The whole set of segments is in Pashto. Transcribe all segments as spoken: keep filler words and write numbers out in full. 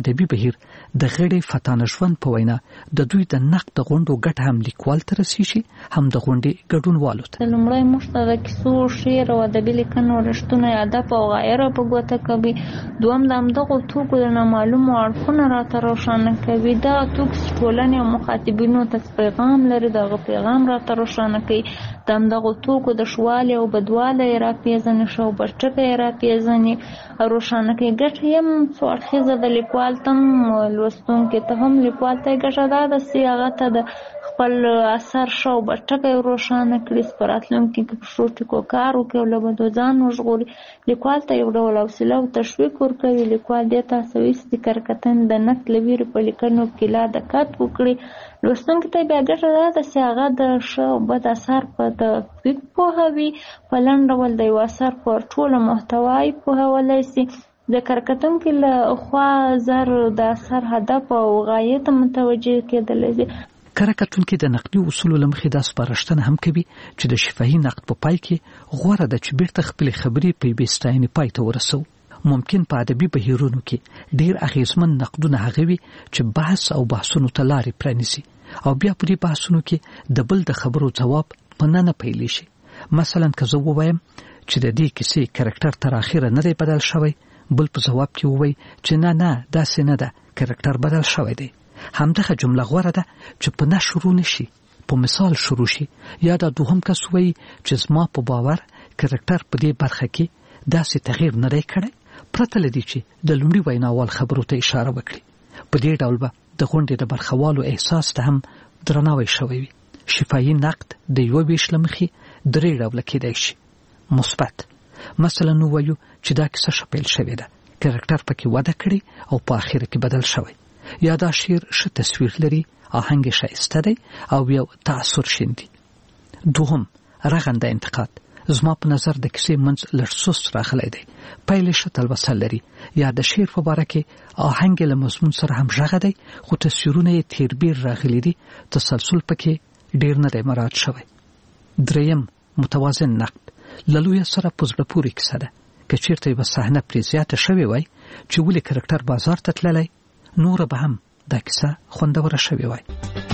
ادبي بهیر د غړي فتانه ژوند په وینا د دوی د نقد غونډو ګټه هم لیکوال ته رسیږي هم د غونډې ګډونوالو ته. لومړی موږ د کیسو شعر او ادبي لیکنو رښتونه ادب او غیره په ګوته کوي. دوم د همدغو توکو د نامعلومو اړخونه راته روښانه کوي. دا توکي ټولنې او مخاطبینو ته پیغام لري، دغه پیغام راته روښانه کوي. د همدغو توکو د ښوالي او بدوالی یې راپېژني، ښه او بد ټکي یې راپېژني او روښانه کوي. ګټه یې هم څو اړخیزه د لیکوال ته هم لوستونکي ته هم لیکوال ته یې ګټه دا ده چې هغه ته د خپل اثر ښه او بد ټکی روښانه کړي، چې په راتلونکي کې په ښو ټکو کار وکړي او له بدو ځان وژغوري. لیکوال ته یو ډول حوصله او تشویق ورکوي. لیکوال دې ته هڅوي چې کارکتنې د نقد له ویرې په لیکنو کې لا دقت وکړي. لوستونکي ته بیا ګټه دا ده چې هغه د ښه او بد اثر په تفکیک پوهوي. په لنډ ډول د یو اثر پر ټوله محتوا یې پوهولی شي. د کارکتونکي له خوا زر د اثر هدف او غایې ته متوجه کېدلی شي. کارکتونکي د نقدي اصولو له مخې دا سپارښتنه هم کوي چې د شفاهي نقد په پای کې غوره ده چې بیرته خپلې خبرې په یوې ستاینې پای ته ورسوو. ممکن په ادبي بهیرونو کې ډیر اغیزمن نقدونه هغه وي چې بحث او بحثونو ته لارې پرانیزي او بیا په دې بحثونو کې د بل د خبرو ځواب په نه نه پیلی شي. مثلا که زه ووایم چې د دې کیسې کرکټر تر اخره نه دی بدل شوی، بل په ځواب کې ووایي چې نه نه داسې نه ده، کرکټر بدل شوی دی. همدغه جمله غوره ده چې په نه شروع نشي، په مثال شروع شي. یا دا دوهم کس وایي چې زما په باور کرکټر په دې برخه کې داسې تغییر نه دی کړی، پرته له دې چې د لومړي ویناوال خبرو ته اشاره وکړي. په دې ډول به د غونډې د برخوالو احساس ته هم درناوی شوی وي. شفاهي نقد د یو ویش له مخې درې ډوله کېدای شي. مثبت، مثلا نو وایو چې دا کیسه ښه پیل شوې ده، کرکټر پکې وده کړې او په اخر کې بدل شوی. یا دا شعر ښه تصویر لري، آهنګ یې ښایسته دی او یو تاثر شیندي. دوهم، رغنده انتقاد. زما په نظر د کیسې منځ لږ سست راغلی دی، پیل یې ښه تلوسه لري. یا د شعر په باره کې آهنګ له مضمون سره هم غږه دی خو تصویرونه یې تیربیر راغلي دي، تسلسل پکې ډیر نه دی مراعات شوی. دریم، متوازن نقد. له لویه سره په زړه پورې کیسه ده. که چیرته یوه صحنه پرې زیاته شوې وای چې ولې کرکټر بازار ته تللی، نوره به هم دا کیسه خوندوره شوې وای.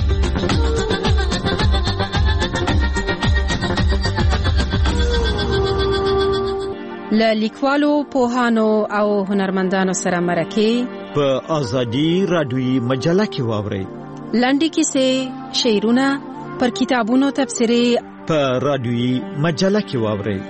له لیکوالو، پوهانو او هنرمندانو سره مرکې په ازادي رادیویي مجله کې واورئ. لنډې کیسې، شعرونه، پر کتابونو تبصرې په رادیویي مجله کې واورئ.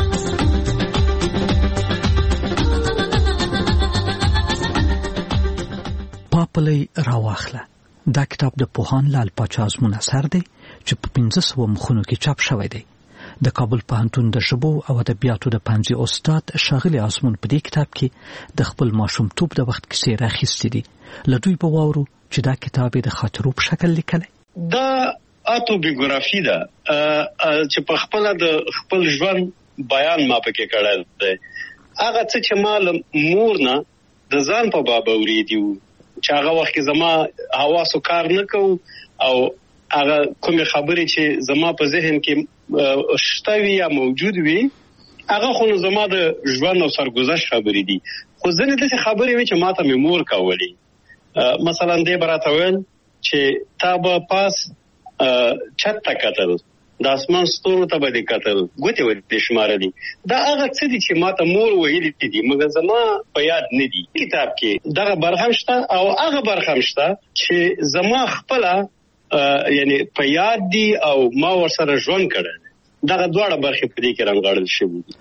پاپلی راواخله. دا کتاب د پوهان لال پاچا ازمون اثر دی چې په پنځه سوه مخونو کې چاپ شوی دی. د کابل پوهنتون د ژبو او ادبیاتو د پنځه استاد ښاغلي ازمون په دې کتاب کې د خپل ماشومتوب د وخت کیسې راخیستې دي. له دوی به واورو چې دا کتاب یې د خاطرو په شکل لیکلی. دا اتوبیوګرافي ده چې په خپل د خپل ژوند بیان ما پکې کړل دی. هغه څه چې ما له مور نه د ځان په باب اورېدي وو چې هغه وخت کې زما حواسو کار نه کوو او هغه کومې خبرې چې زما په ذهن کې شته وي یا موجود وي هغه خو نو زما د ژوند او سرګذشت خبرې دي. خو ځینې داسې خبرې وي چې ما ته مې مور کولې. مثلا دې به راته ویل چې تا به پاس چت ته کتل، د اسمان ستورو ته به دې کتل، ګوتې به دې شمارلې. دا هغه څه دي چې ما ته مور ویلي دي مګر زما په یاد نه دي. کتاب کې دغه برخه هم شته او هغه برخه هم شته چې زما خپله یعنی په یاد دي او ما ورسره ژوند کړی. دغه دواړه برخې په دې کې رانغاړل شوي دي.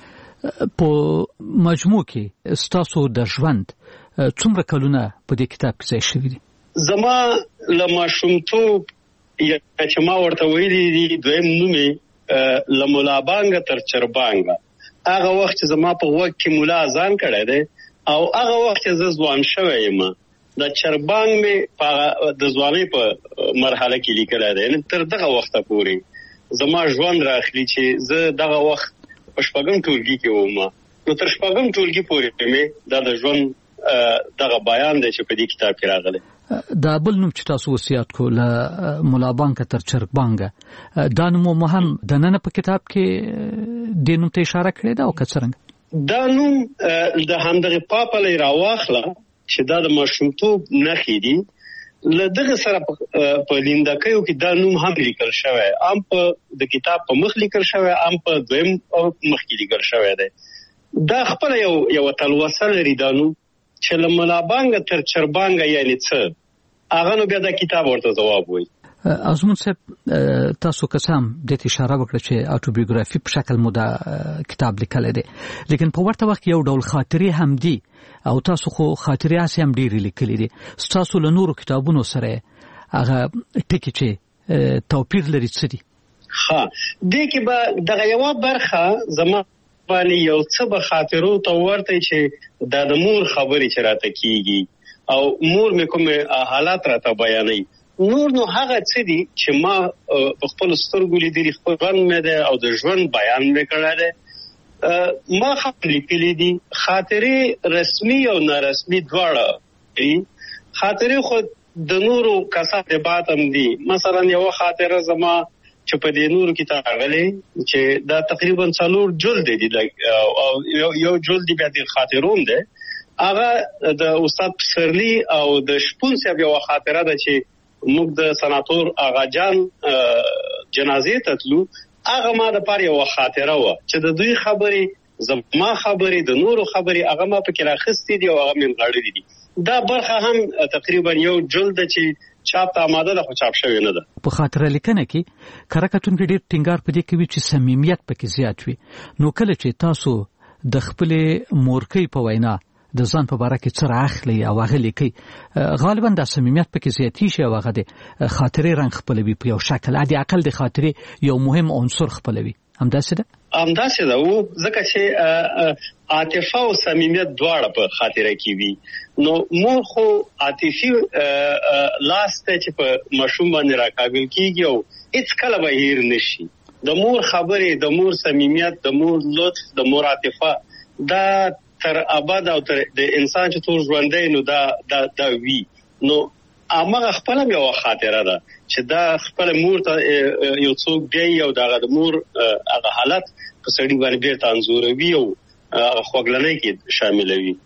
په مجموع کې ستاسو د ژوند څومره کلونه په دې کتاب کې ځای شوي دي؟ زما له ماشومتوب یا چې ما ورته ویلي دي دویم نوم یې له ملا بانګه تر چربانګه. هغه وخت چې زما په غوږ کې ملا اذان کړی دی او هغه وخت چې زه ځوان شوی یم. د چربانګ مې د ځوانۍ په مرحله کې لیکلی دی. یعنې تر دغه وخته پورې زما ژوند راخلي چې زه دغه وخت په شپږم ټولګي کې وم. نو تر شپږم ټولګي پورې مې دا د ژوند دغه بیان دی چې په دې کتاب کې راغلی. دا بل نوم چې تاسو وصیت کو له ملا بانګه تر چربانګه، دا نوم مو هم د نن په کتاب کې د نوم ته اشاره کړې ده او که څرنګه؟ دا نوم د همدغه پاپلی راواخله چې دا د ماشومتوب نښې دي له دغه سره په لیندکیو کې دا نوم هم لیکل شوی ام په د کتاب په مخ لیکل شوی ام په دویم مخ کې لیکل شوی دی دا خپل یو یو تلوسه لري دا نوم چې له ملابانګ تر چربانګ یعنی څه هغه نو بیا دا کتاب ورته جواب وایي ازمون صاحب تاسو قسم د اشاره وکړه چې اتوبیوګرافي په شکل مو دا کتاب لیکل دي لیکن په ورته وخت یو ډول خاطرې هم دي او تاسو خو خاطرې اسی هم ډېری لیکلې دي تاسو له نورو کتابونو سره هغه ټکی چې توپیر لري څه دي ها د کې به دغه یو برخه زما باندې یو څه به خاطرو ته ورته چې د مور خبرې چې راته کیږي او مور مې کوم حالات راته بیانوي نور نو هغه څه دي چې ما په خپل سترګو لیدلي خپل ژوند مې ده او د ژوند بیان مې کړی دی ما خپل لیکلي دي خاطرې رسمي او نارسمي دواړه خاطرې خو د نورو کسانو د بات هم دي مثلا یو خاطره زما چې په دې نورو کې راغلي چې دا تقریبا څلور جلد دي او یو جلد بیا د خاطرون ده هغه د استاد پسرلی او د شپون صاحب یو خاطره ده چې موږ د سناتور آغا جان جنازې ته تلو هغه ما د پاره یو خاطره و چې د دوی خبرې زما خبرې د نورو خبرې هغه ما پکې راخستې دي او هغه من غاړې دي دا برخه هم تقریبا یو جلد چې چاپ ته آماده ده خو چاپ شوی نه ده په خاطره لیکنه کې کرکټون کې ډېر ټینګار پدې کوي چې صمیمیت پکې زیات وي نو کله چې تاسو د خپل مورکۍ په وینا د ځان په باره کې څه راخلي او هغه لیکي غالبا د صمیمیت پکې زیاتی شي او هغه د خاطرې رنګ خپلوي په یو شکل عادي عقل د خاطرې یو مهم عنصر خپلوي همداسې ده همداسې ده او ځکه چې عاطفه او صمیمیت دواړه په خاطره کې وي نو مور خو عاطفي لاسته چې په مشوم باندې راکابل کیږي او هیڅ کله به هیر نشي د مور خبرې د مور صمیمیت د مور لطف د مور عاطفه دا تر ابد او تر د انسان چې ټول ژوندې نو دا دا دا وی نو امغه خپل یو خاطره ده چې دا خپل مور ته یو څوک دی او دا د مور هغه حالت په سړي باندې ډېر تنظیروي او خوګلنۍ کې شامل وي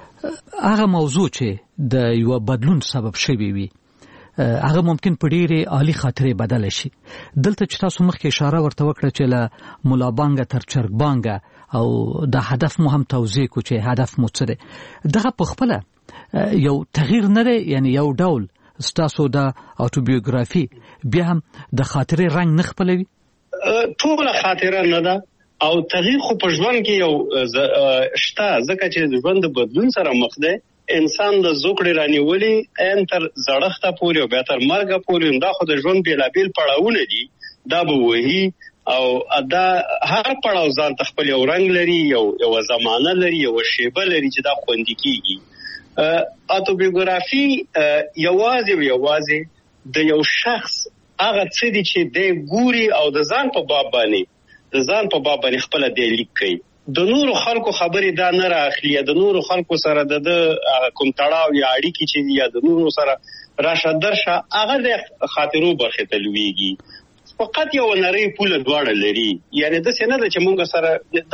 هغه موضوع چې د یو بدلون سبب شوی وي هغه ممکن په ډېرې عالی خاطرې بدل شي دلته چې تاسو مخکې اشاره ورته وکړه چې له ملابانګ تر چرګبانګ او د هدف مو هم توضیح کو چې هدف مو څه دی دغه په خپل یو تغییر نه دی یعنی یو ډول ستاسو د اتوبیوګرافي بیا هم د خاطرې رنګ نه خپلوي ټول خاطره نه ده او تغییر خو په ژوند کې یو شته ځکه چې ژوند د بدلون سره مخ دی انسان د زوکړې رانیولې ان تر زړښت پورې او بیا تر مرګ پورې دا خو د ژوند بیلابیل پړاوونه دي دا به وਹੀ او دا هر پړاو ځان خپل یو رنگ لري یو یو زمانه لري یو شیبه لري چې دا خوندې کیږي اتوبیوګرافي یوازې یوازې د یو شخص هغه څه دي چې د ګوري او د ځان په باب باندې د ځان په باب باندې خپل د لیکي د نورو خلکو خبرې دا نه راخلي د نورو خلکو سره د کوم تړاو یا اړیکې چې یا د نورو سره راشه درشه هغه د خاطرو برخه تلويږي فقط یو نری پوله دواړه لري یعنی د څه نه د چې مونږ سره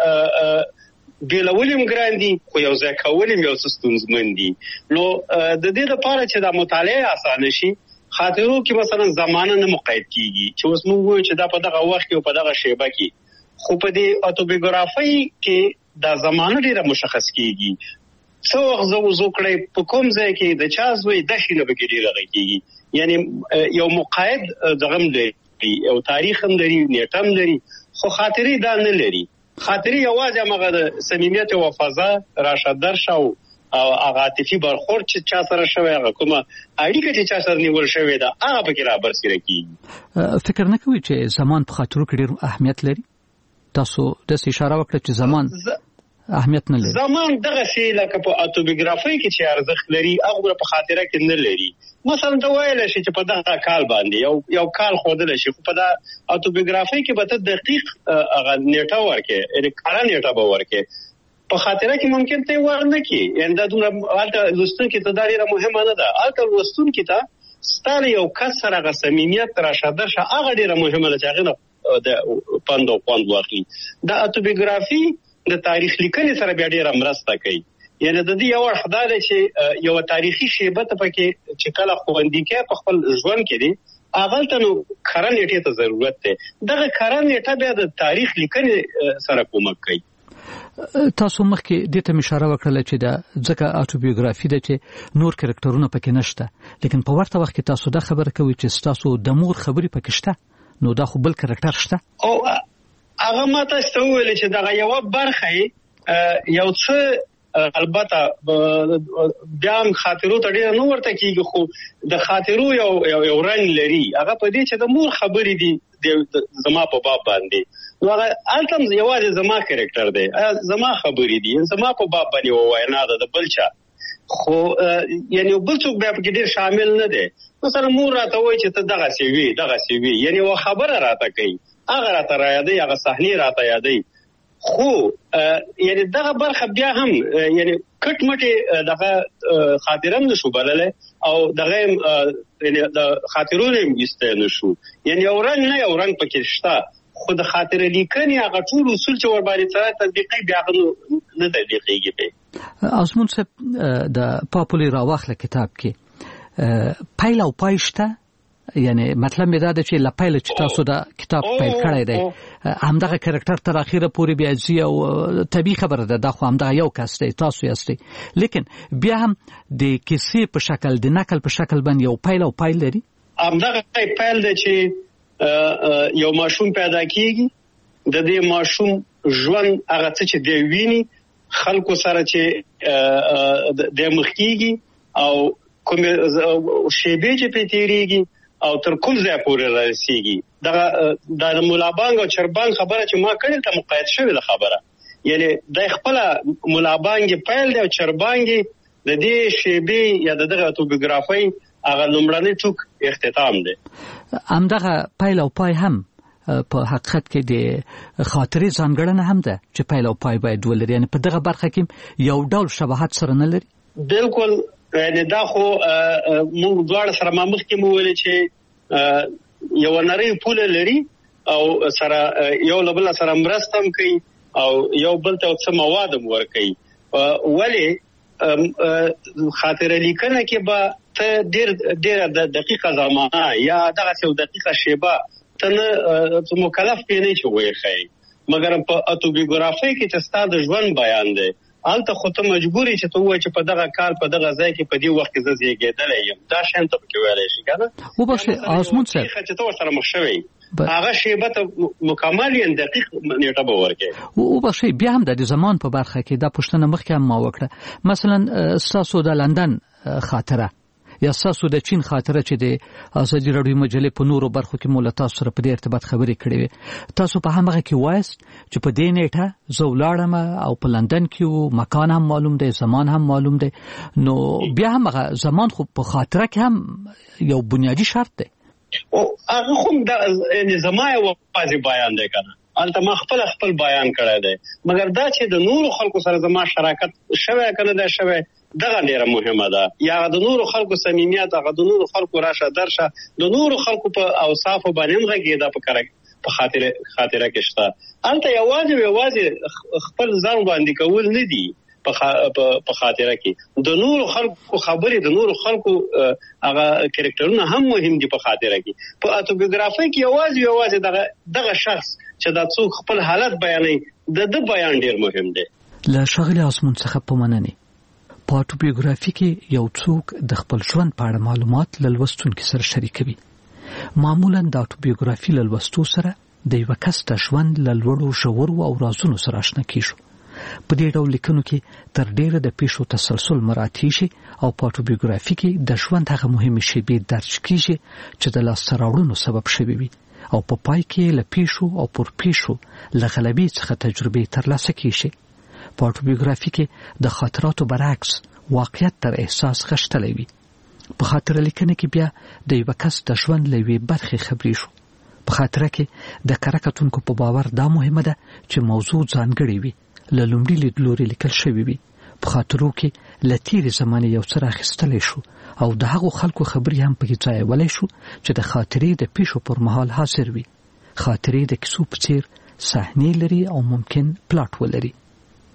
دا بیلولم ګراندي خو یو ځای کولم یو ستونزمن دي نو د دې لپاره چې دا مطالعه اسانه شي خاطرو کې مثلا زمانه نه مقید کیږي چې اوس موږ وایو چې دا په دغه وخت کې او په دغه شیبه کې خو په دې اتوبیوګرافي کې دا زمانه ډیره مشخص کیږي څو وخت زو زو کړی په کوم ځای کې د چا زوی د شینه بګیری راغی یعنی یو مقید دغم دی او تاریخ هم لري نیټه هم لري خو خاطرې دا نه لري خاطرې یوازې هغه د صمیمیت او وفازه راشه درشه او هغه عاطفي برخورد چې چا سره شوی هغه کومه اړیکه چې چا سره نیول شوی ده هغه پکې را برسېره کیږي فکر نه کوي چې زمان په خاطرو کې ډېر اهمیت لري تاسو د اشاره وکړه چې زمان اهمیت نه لري زمان دغه شی لکه په اتوبیوګرافي کې چې ارزښت لري هغه په خاطره کې نه لري مثلا دا وایل شي چې په دغه کال باندې یو یو کال خودل شي په دا اتوبیوګرافي کې به ته دقیق هغه نیټه ورکې یعنی کارا نیټه به ورکې په خاطره کې ممکن ته ورنه کې یعنی دا دومره الته لوستون کې ته دا ډیره مهمه نه ده الته لوستون کې ته ستاره یو کسر هغه صمیمیت راشه درشه هغه ډیره مهمه ده چې هغه د پاندو پاند واخلي دا اتوبیوګرافي د تاریخ لیکنې سره بیا ډیره مرسته کوي یعنی د دې یو حداله چې یو تاریخي شیبه ته پکې چې کله خوندې کې په خپل ژوند کې دي اول ته نو کارن نیټه ته ضرورت ده دغه کارن نیټه بیا د تاریخ لیکنې سره کومک کوي. تاسو مخکې د ته اشاره وکړه چې د ځکه اټوبیوګرافي ده چې نور کریکټرونه پکې نشته لیکن په ورته وخت کې تاسو دا خبره کوي چې تاسو د مور خبرې پکې شته نو دا خو بل کریکټر شته او هغه ماته ستوول چې دغه یو برخه یو څه البته بیا هم خاطرو ته ډیر نو ورته کیږي خو د خاطرو یو یو رنګ لري هغه په دې چې د مور خبرې دي زما په باب باندې نو هغه التم یوازې زما کریکټر دی زما خبرې دي زما په باب باندې واینا ده د بلچا خو یعنی بل څوک بیا په ډیر شامل نه دی مثلا مور راته وایي چې ته دغه سی وی دغه سی وی یعنی و خبره راته کوي هغه راته را یادي هغه صحنه راته یادي خو یعنی دغه برخه بیا هم یعنی کټ مټه دغه خاطرم نشو بلله او دغه یعنی د خاطرونو مېسته نشو یعنی اورنګ نه اورنګ پکې شته خو د خاطر لیکنې هغه ټول اصول چې ور باندې سره تطبیقي بیا نه تطبیقيږي به اسمون صاحب د پاپولي راوخله کتاب کې پایل او پایشته یعنی مطلب می دا ده چې لپایل چې تاسو دا کتاب پیل کړی دی همدغه کریکټر تر اخیره پورې بیا زی او طبيعي خبره ده دا خو همدغه یو کس دی تاسو یاستئ لیکن بیا هم د کیسې په شکل د نقل په شکل باندې یو پیل او پایل لري همدغه پیل دی چې یو ماشوم پیدا کیږي د دې ماشوم ژوند هغه څه چې دی ویني خلکو سره چې د مخکیږي او کوم شیبه چې پېتیریږي او تر کوم ځای پورې رسیږي دا د مولا بانګ او چربان خبره چې ما کړې ته مقاید شوی د خبره یعنی د خپل مولا بانګ پیل دی او چربانګ د دې شیبه یا دغه اټوبیوګرافي هغه لومړنی ټوک اختتام دی همدغه پیل او پای هم په حقیقت کې د خاطرې ځانګړنه هم ده چې پیل او پای باید ولري یعنی په دغه برخه کې یو ډول شباهت سره نه لري بالکل یعنی دا خو موږ دواړه سره مخ کې مو ویل چې یو نری پول لري او سره یو بل سره مرستم کوي او یو بل ته څه مواد ور کوي ولی خاطر لیکنه کې به ته ډیر ډیر د دقیقه زمانه یا دغه څو دقیقه شیبه ته مکلف پېنې چې وایي مګر په اټوبیوګرافي کې چې ستاسو ژوند بیان دی الته خو ته مجبورې چې ته وایې چې په دغه کال په دغه ځای کې په دې وخت کې زه زیږېدلی یم دا شان ته پکې ویلی شي کنه وبخښئ آسمون صاحب چې ته ورسره مخ شوی هغه شیبه ته مکمل یې دقیق نیټه به ورکړي وبخښئ بیا هم د زمان په برخه کې دا پوښتنه مخکې هم ما وکړه مثلا ستاسو د لندن خاطره یا تاسو د چین خاطره چې د ازادي راډیو مجلې په نورو برخو کې مولا تاسو سره په دې ارتباط خبرې کړې وي تاسو په هغه کې وایست چې په دې نیټه زه ولاړم او په لندن کې مکان هم معلوم دی زمان هم معلوم دی نو بیا هم هغه زمان خو په خاطره کې هم یو بنیادی شرط دی او هغه هم د زمای واځي بیان دی کنه البته ما خپل خپل بیان کړی دی مګر دا چې د نورو خلکو سره زما شراکت شوی کنه دا شوی دغه ډیره مهمه ده یا د نورو خلکو صمیمیت هغه د نورو خلکو راشه درشه د نورو خلکو په اوصاف باندې غږیدا په کار په خاطر خاطره کې شته البته یوازې یوازې خپل ځان باندې کول نه دي په خاطره کې د نورو خلکو خبرې د نورو خلکو هغه کریکټرونه هم مهم دي په خاطره کې په اټوبیوګرافي کې یوازې یوازې دغه دغه شخص چې د څوک خپل حالت بیانوي د د بیان ډیر مهم دی له شغله اسمون څخه په مننه په اټوبیوګرافي کې یو څوک د خپل ژوند په اړه معلومات لوستونکو سره شریکوي معمولا د اټوبیوګرافي لوستو سره د یو کس د ژوند لوړو شعور او رازونو سره آشنا کیږي په دې ډول لیکنو کې تر ډیره د پیښو تسلسل مراعات شي او په اټوبیوګرافي کې د ژوند هغه مهمه شیبې درج کیږي چې د لاس راوړنو سبب شوي وي او په پای کې له پیښو او پر پیښو له غلبې څخه تجربه ترلاسه کیږي په اټوبیوګرافي کې د خاطراتو برعکس واقعیت تر احساس غشتلی وي په خاطر لیکنه کې بیا د یو کس د ژوند لوي برخې خبرې شو په خاطر کې د کارکتونکو په باور دا مهمه ده چې موضوع ځانګړی وي له لومړي لیدلوري لیکل شوی وي په خاطرو کې لتیری زمانه یو څه راخستلی شو او د هغو خلکو خبرې هم پکې ځای ولای شو چې د خاطرې د پیښو پر مهال حاضر وي خاطرې د کیسو په څیر صحنې لري او ممکن پلاټ ولري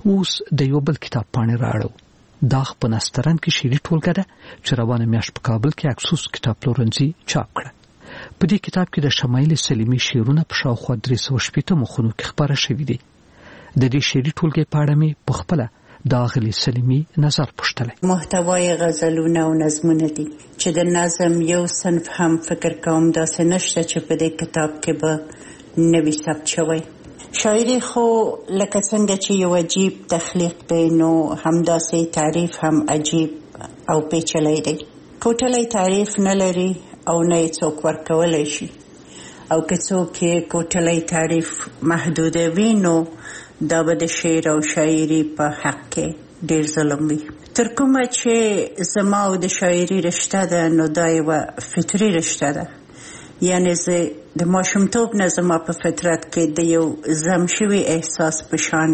اوس د یو بل کتاب پاڼې راړو. دا په نسترن کې شعري ټولګه ده چې روانه میاشت په کابل کې اکسوس کتاب پلورنځي چاپ کړه. په دې کتاب کې د شمایل سلیمي شعرونه په شاوخوا درې سوه شپېته مخونو کې خپاره شوي دي. د دې شعري ټولګې په اړه مې په خپله د اغلې سلیمي نظر پوښتلی. محتوای غزلونه او نظمونه دي چې د نظم یو صنف هم فکر کوم داسې نشته چې په دې کتاب کې به نوي ثبت شوی. شاعري خو لکه څنګه چې یو عجیب تخلیق دی نو همداسې تعریف هم عجیب او پیچلی دی. کوټلی تعریف نه لري او نه یې څوک ورکولی شي، او که څوک یې کوټلی تعریف محدودوي نو دا به د شعر او شاعري په حق کې ډېر ظلم وي. تر کومه چې زما او د شاعري رشته ده نو دا یوه فطري رشته ده، یعنی زه د ماشومتوب نه زما په فطرت کې د یو زم شوي احساس په شان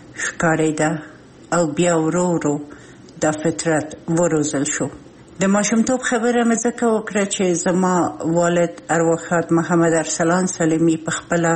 ښکارېده او بیا ورو ورو دا فطرت وروزل شو. د ماشومتوب خبره مې ځکه وکړه چې زما والد ارواښاد محمد ارسلان سلیمي په خپله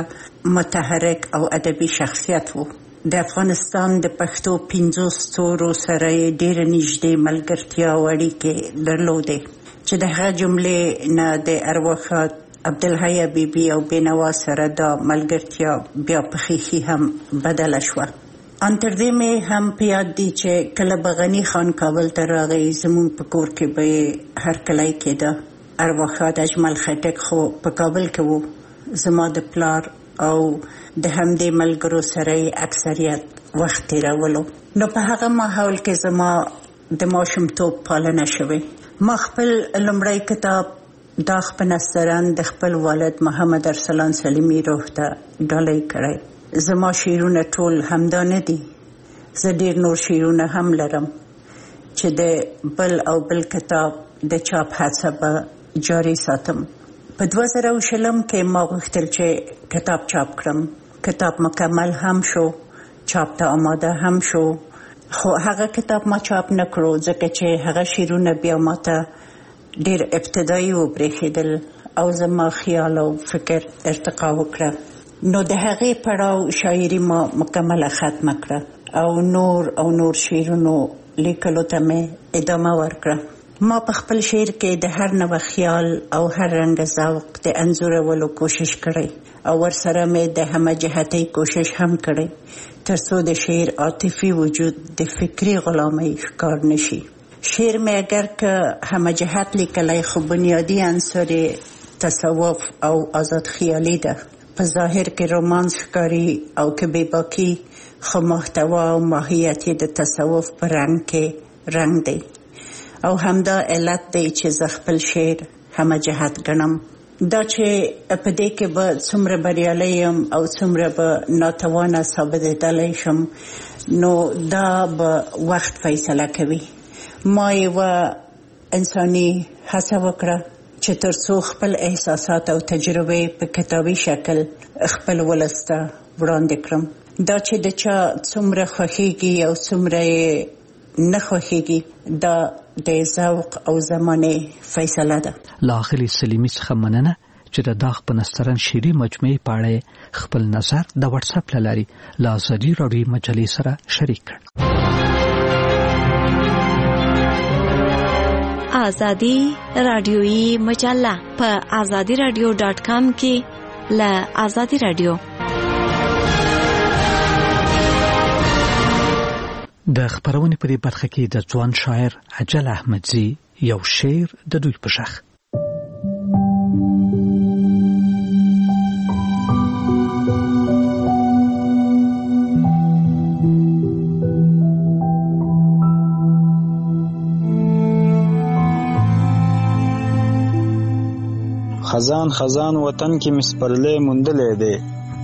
متحرک او ادبي شخصیت و. د افغانستان د پښتو پنځو ستورو سره یې ډېره نږدې ملګرتیا او اړیکې درلودې چې د هغه جملې نه د ارواښاد عبدالحی بیبي او بینوا سره دا ملګرتیا بیا په خیخي هم بدله شوه. ان تر دې مې هم په یاد دي چې کله به غني خان کابل ته راغی زموږ په کور کې به یې هرکلی کېده. ارواښاد اجمل خټک خو په کابل کې و، زما د پلار او د همدې ملګرو سره یې اکثریت وخت تېرولو. نو په هغه ماحول کې زما د ماشومتوب پالنه شوې. ما خپل لومړی کتاب داغ په نسترن د خپل والد محمد ارسلان سلیمي روح ته ډالۍ کړی. زما شعرونه ټول همدا نه دي، زه ډېر نور شعرونه هم لرم چې د بل او بل کتاب د چاپ هڅه به جاري ساتم. په دوه زره او شلم کې ما غوښتل چې کتاب چاپ کړم. کتاب مکمل هم شو، چاپ ته آماده هم شو، خو هغه کتاب ما چاپ نه کړو ځکه چې هغه شعرونه بیا ما ته ډېر ابتدایي وبرېښېدل او زما خیال او فکر ارتقا وکړه. نو د هغې پړاو شاعري ما مکمله ختمه کړه او نور او نور شعرونو لیکلو ته مې ادامه ورکړه. ما په خپل شعر کې د هر نوع خیال او هر رنګ ذوق د انځورولو کوشش کړی او ورسره مې د همه جهتۍ کوشش هم کړی تر څو د شعر عاطفي وجود د فکري غلامۍ ښکار نشي. شعر مې اگر که همه جهت لیکلی خو بنیادی عنصر تصوف او آزاد خیالي ده. په ظاهر کې رومانس ښکاري او که بېباکي، خو محتوا او ماهیت یې د تصوف په رنګ کې رنګ دی او همدا علت دی چې زه خپل شعر همه جهت ګڼم. دا چې په دې کې به څومره بریالی یم او څومره به ناتوانه ثابتېدلی شم نو دا به وخت فیصله کوي. ما یوه انساني هڅه وکړه چې تر څو خپل احساسات او تجربې په کتابي شکل خپل ولس ته وړاندې کړم. دا چې د چا څومره خوښېږي او څومره یې نه خوښېږي دا د ذوق او زمانې فیصله ده. له اغلې سلیمي څخه مننه چې د داغ په نسترن شعري مجموعې په اړه خپل نظر د واتساپ له لارې له ازادي راډیو مجلې سره شریک کړ. ازادي راډیوي مجله په ازادي راډیو ډاټ کام کې له ازادي راډیو د خبرونې په دې برخه کې د ځوان شاعر اجل احمدزي یو شعر د دوی په شخ. خزان خزان وطن کې مسپرلې مندلې ده،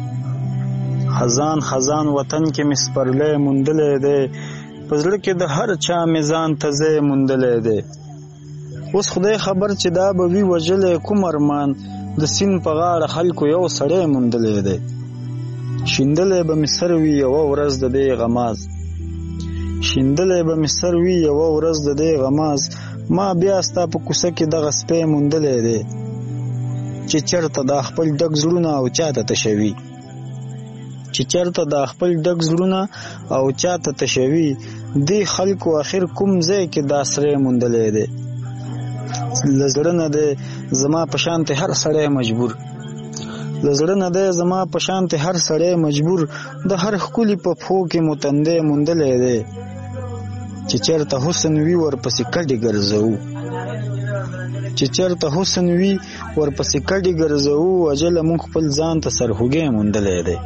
خزان خزان وطن کې مسپرلې مندلې ده، پزړه کې د هر چا میزان تزه مندلې ده. اوس خدای خبر چې دا به وی وجلې کوم ارمان د سین په غاړه خلکو یو سړی مندلې ده. شیندلې به مصر وی یو ورځ د دې غماز، شیندلې به مصر وی یو ورځ د دې غماز، ما بیا ستا په کوڅه کې دغه سپې مندلې ده چې چرته دا خپل ډک زړونه او چاته تشوي، چې چې چرته د خپل ډک زړونه او چاته تشوي دی خلکو اخر کوم ځای کې دا سره موندلې ده لزړه نه ده زما په شانته هر سړی مجبور لزړه نه ده زما په شانته هر سړی مجبور د هر خولي په پخو کې متندې موندلې ده چې چرته حسن وی ورپسې کډي ګرځو چې چرته حسن وی ورپسې کډي ګرځو اجل مونږ خپل ځان ته سرهوګې موندلې ده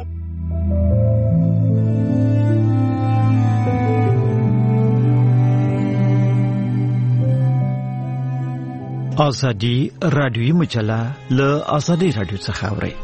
ازادي رادیوي مجله له ازادي رادیو څخه اوري.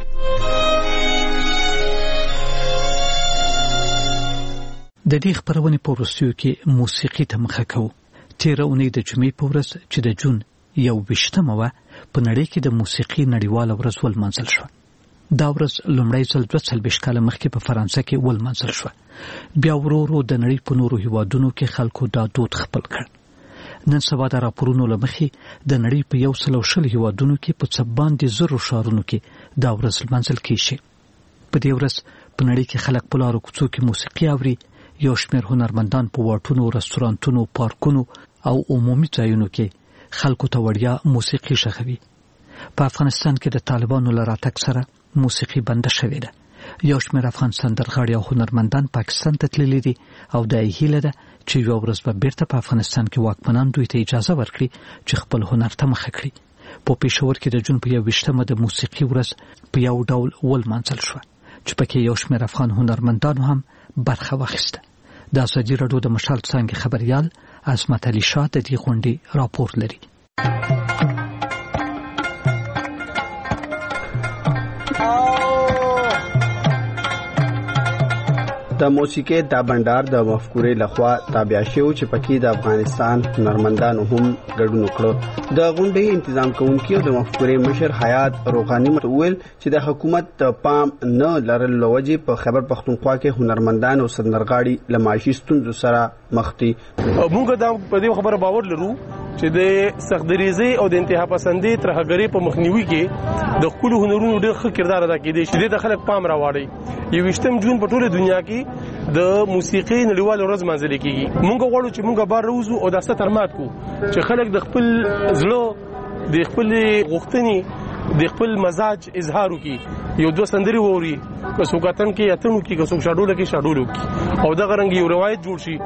د دې خبرونه په وروستیو کې موسیقي ته مخه کوو. تیره اونۍ د جمعې په ورځ چې د جون یو ویشتمه وه په نړۍ کې د موسیقي نړیواله ورځ ولمانځل شوه. دا ورځ لومړی ځل دوه څلوېښت کاله مخکې په فرانسه کې ولمانځل شوه. بیا ورو ورو د نړۍ په نورو هیوادونو کې خلکو دا دود خپل کړ. نن سبا د راپورونو له مخې د نړۍ په یو سل او شل هیوادونو کې په څه باندې زرو ښارونو کې دا ورځ لمانځل کیږي. په دې ورځ په نړۍ کې خلک په لارو کوڅو کې موسیقي اوري. یو شمېر هنرمندان په واټونو، رستورانتونو، پارکونو او عمومي ځایونو کې خلکو ته وړیا موسیقي ښخوي. په افغانستان کې د طالبانو له راتګ سره موسیقي بنده شوې ده. یو شمېر افغان سندرغاړي او هنرمندان پاکستان ته تللي دي او دا یې هیله ده چې یو ورځ به بیرته په افغانستان کې واکمنان دوی ته اجازه ورکړي چې خپل هنر ته مخه کړي. په پېښور کې د جون په یو ویشتمه د موسیقي ورځ په یو ډول ولمانځل شوه چې پکې یو شمېر افغان هنرمندانو هم برخه واخیسته. د ازادي راډیو د مشال څانګې خبريال عصمت علي شاه د دې غونډې راپور لري. د موسیقي دا بندر د مفکورې لخوا تابع شو چې پکې د افغانستان هنرمندانو هم ګډون وکړ. د غونډې تنظیم کوونکي د مفکورې مشر حیات روغانی متول چې د حکومت پام نه لرل لوجه په خیبر پختونخوا کې هنرمندان او سندرغاړي لمایشي ستونزو سره مخ دي. موږ دا په دې خبره باور لرو چې د سختدریزي او د انتها پسندي ترهګری په مخنیوي کې د خپل هنرونو ډېر ښه کردار ادا کړي چې د خلک پام راوړي. یو وشتم جون په ټوله دنیا کې د موسیقي نړیواله ورځ مانځل کېږي. موږ غواړو چې موږ بار روزو او د ستر مات کو چې خلک د خپل زړه د خپل غوښتنې د خپل مزاج اظهار وکړي. یو دوه سندري ووري که څوک اتن کې اتنو کې که څوک شاډوله کې شاډولو کې او دا غرنګ یو روایت جوړ شي.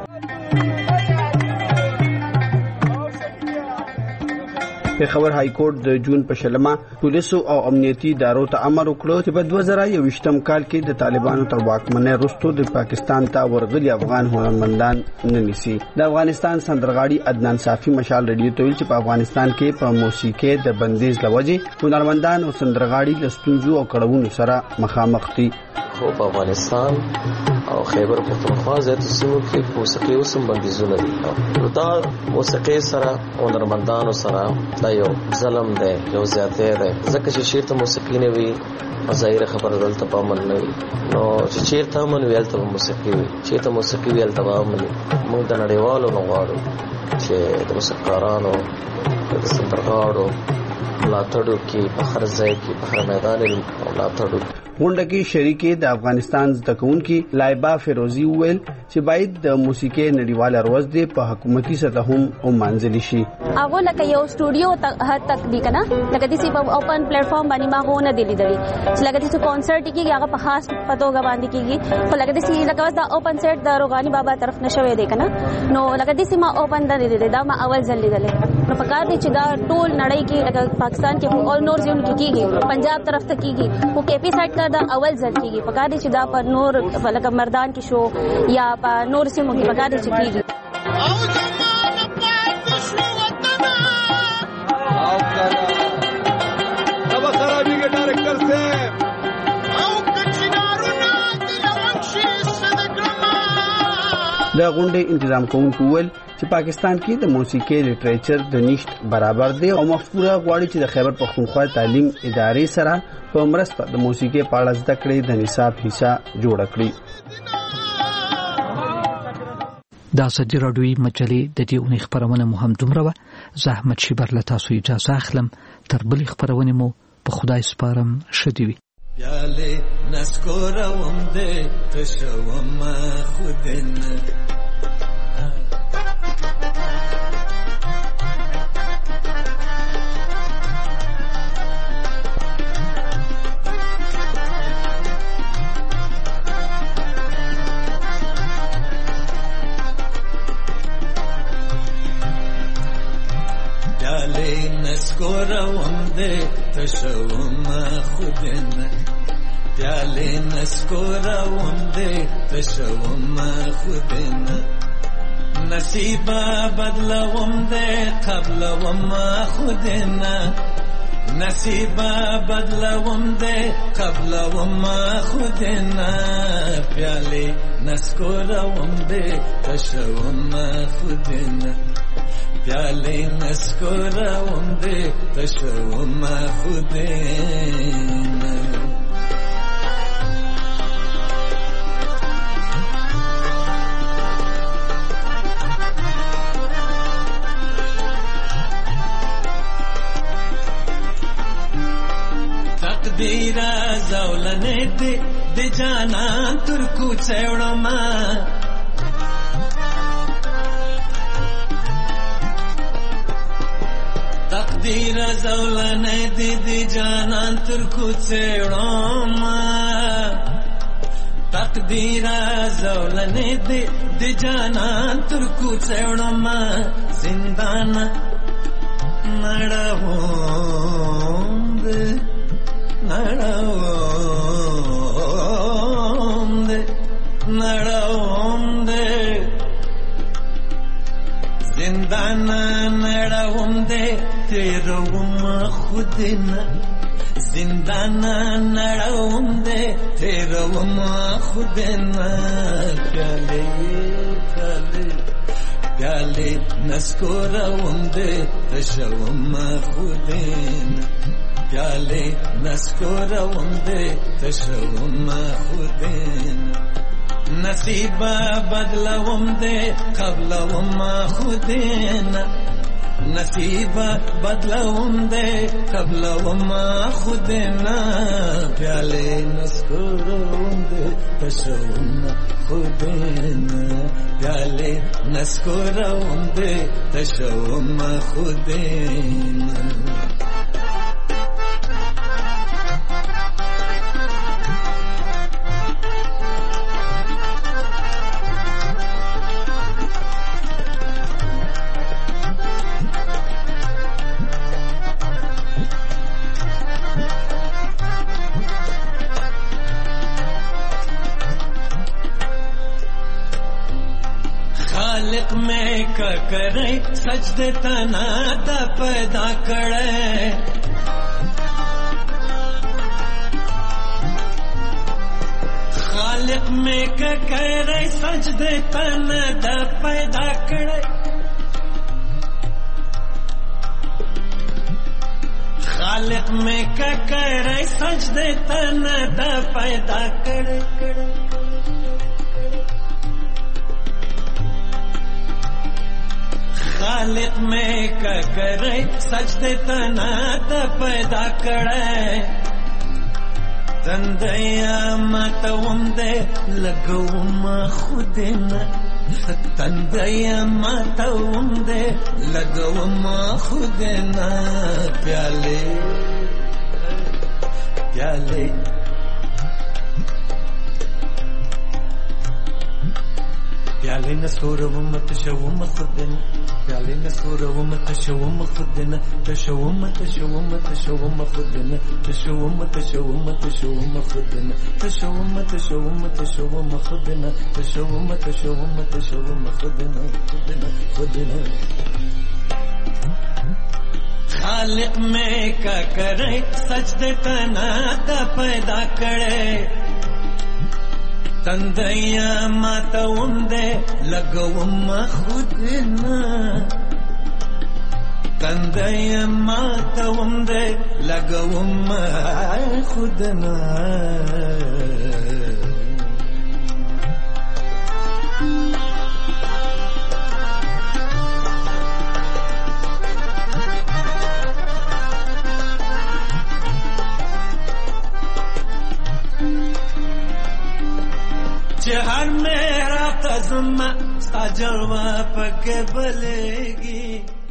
په خبر های کورټ د جون په شلمه پولیسو او امنیتي ادارو ته امر وکړ چې په دوه زره یوویشتم کال کې د طالبانو تر واکمنۍ وروسته د پاکستان ته ورغلي افغان هنرمندان نه نیسي. د افغانستان سندرغاړي عدنان صافي مشال رادیو ته ویل چې په افغانستان کې په موسیقي د بندیز لوجه هنرمندان او سندرغاړي د ستونزو او کړهونو سره مخامخ دي. خو په افغانستان او خیبر پختونخوا ځایته سیمو کې موسیقي اوس هم بندیزونه دي. دا موسیقي سره هنرمندانو سره دا یو ظلم دی، یو زیاتې دی. ځکه چې چېرته موسیقي نه وي ظاهره خبره دلته په امن نه وي، نو چې چېرته امن وي هلته به موسیقي وي، چېرته موسیقي وي هلته به امن وي. موږ د نړیوالو نه غواړو چې د موسیقارانو د سندرغاړو ملاتړ وکړي، په هر ځای کې په هر میدان یې ملاتړ وکړي. غونډه کې شریکې د افغانستان زده کوونکي لایبا فیروزی وویل چې باید د موسیقي نړیواله ورځ د په حکومتي سطح هم ومانځل شي. هغه لکه یو سټوډیو هر تک دی کنه لکه د سی په اوپن پلیټ فارم باندې ما هو نه دی لیدلی چې لکه د کانسرت کې هغه په خاص پتوګه باندې کیږي. خو لکه د سی لکه دا اوپن سیټ د روغانی بابا طرف نشوي دی کنه نو لکه د سی ما اوپن د لیدل دا ما اول ځل لیدل. نو فکر دی چې دا ټول نړۍ کې لکه پاکستان کې اول نور ځون کې کیږي، پنجاب طرف ته کیږي، او کې پی سیټ دا اول ځل کیږي. فکر دی چې دا پر نور لکه مردان کې شو یا په نور سیمو کې فکر دی چې کیږي. د غونډې تنظیم کوونکو وویل چې پاکستان کې د موسیقي لټریچر د نشټ برابر دی او مفکوره غواړي چې د خیبر پختونخوا تعلیم ادارې سره په مرسته د موسیقي په اړه زده کړې د نصاب حصہ جوړ کړي. د ازادي راډیوي مجلې د دې اونۍ خبرونه مو هم دومره وه. زه احمد شیبر له تاسو اجازه اخلم. تر بلې خبرونې مو په خدای سپارم. ښه دې وي. پیاله نسکورم ده تشوم خودن نسکورم ده تشوم خودن پیاله نسکورم ده تشوم خودن نصیبا بدلوم ده قبلوم خودن نصیبا بدلوم ده قبلوم خودن پیاله نسکورم ده تشوم خودن پیاله نسکورم ده تشوم خودن تقدیر زولنه ده ده جانان ترکو چوڑم تقدیر زولنه دی دی جانان ترکو چیڑم تقدیر زولنه دی دی جانان ترکو چیڑم زندان نڑوم دے نڑوم دے نڑوم دے زندان نڑوم دے تیروم خودن زندان نڑوم دے تیروم خودن پیالے پیالے پیالے نسکورم دے تشوم خودن پیالے نسکورم دے تشوم خودن نصیبا بدلوم دے قبلوم خودن نصیبا بدلوم دے قبلوم خودن پیالے نسکورم دے تشوم خودن پیالے نسکورم دے تشوم خودن خالق میں کا کرے سجدے تنا دا پیدا کرے خالق میں کا کرے سجدے تنا دا پیدا کرے خالق میں کا کرے سجدے تنا دا پیدا کرے خالق میں کا کرے سجدے تنا دا پیدا کرے تندیا ماتوم دے لگوم خودن تندیا ماتوم دے لگوم خودن پیالے پیالے پیالے نسکورم تشوم خودن پیالے نسکورم تشوم خودن تشوم تشوم تشوم خودن تشوم تشوم تشوم خودن تشوم تشوم تشوم خودن تشوم تشوم تشوم خودن خودن خودن خالق میں کا کرے سجدے تنا دا پیدا کرے تندیا ماتوم دے لگوم خودن تندیا ماتوم دے لگوم خودن دا جلوه پکې بلېږي